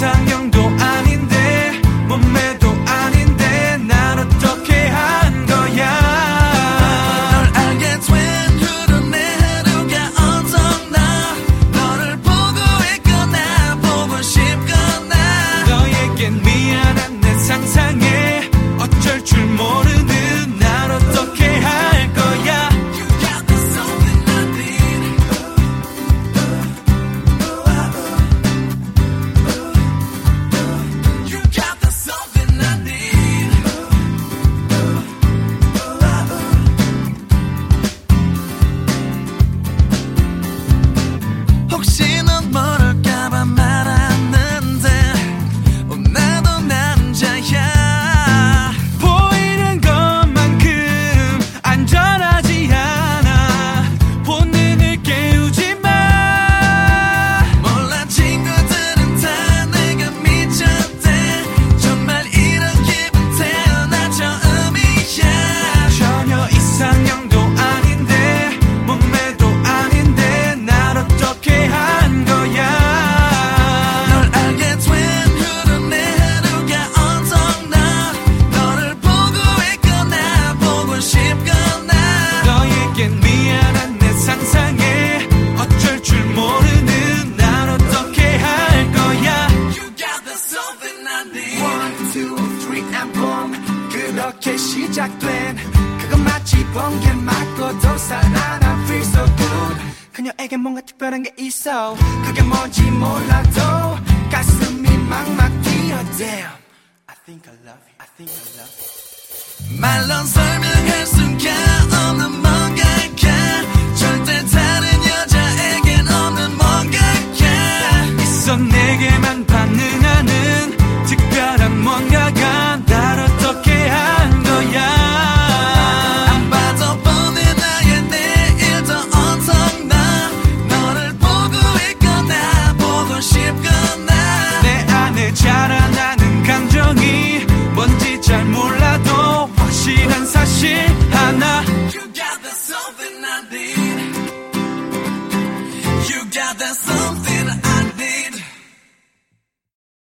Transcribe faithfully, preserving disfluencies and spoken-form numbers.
이상형도 아닌데 몸매도 아닌데 날 어떻게 한 거야. 널 알게 된 후로 내 하루가 어떻나. 너를 보고 있거나 보고 싶거나. 너에겐 미안한 내 상상에 어쩔 줄 모르는 날 어떻게 할 거야. 혹시 넌 모를까봐 말았는데 어, 나도 남자야. 보이는 것만큼 안전하지 않아. 본능을 깨우지 마. 몰라 친구들은 다 내가 미쳤대. 정말 이런 기분 태어나 처음이야. 전혀 이상형도 아닌데 몸매도 아닌데 날 어떻게 한 거야. 널 알게 된 후로 내 하루가 어떻나. 너를 보고 있거나 보고 싶거나. 너에겐 미안한 내 상상에 어쩔 줄 모르는 날 어떻게 할 거야. You got the something I need. One, two, three and boom. 그렇게 시작된 그건 마치 번개 맞고도 살아난 feel so good. 그녀에게 뭔가 특별한 게 있어. 그게 뭔지 몰라도 가슴이 막막 뛰어. Damn, I think I love you. I think I love you. 말로 설명할 수가 없는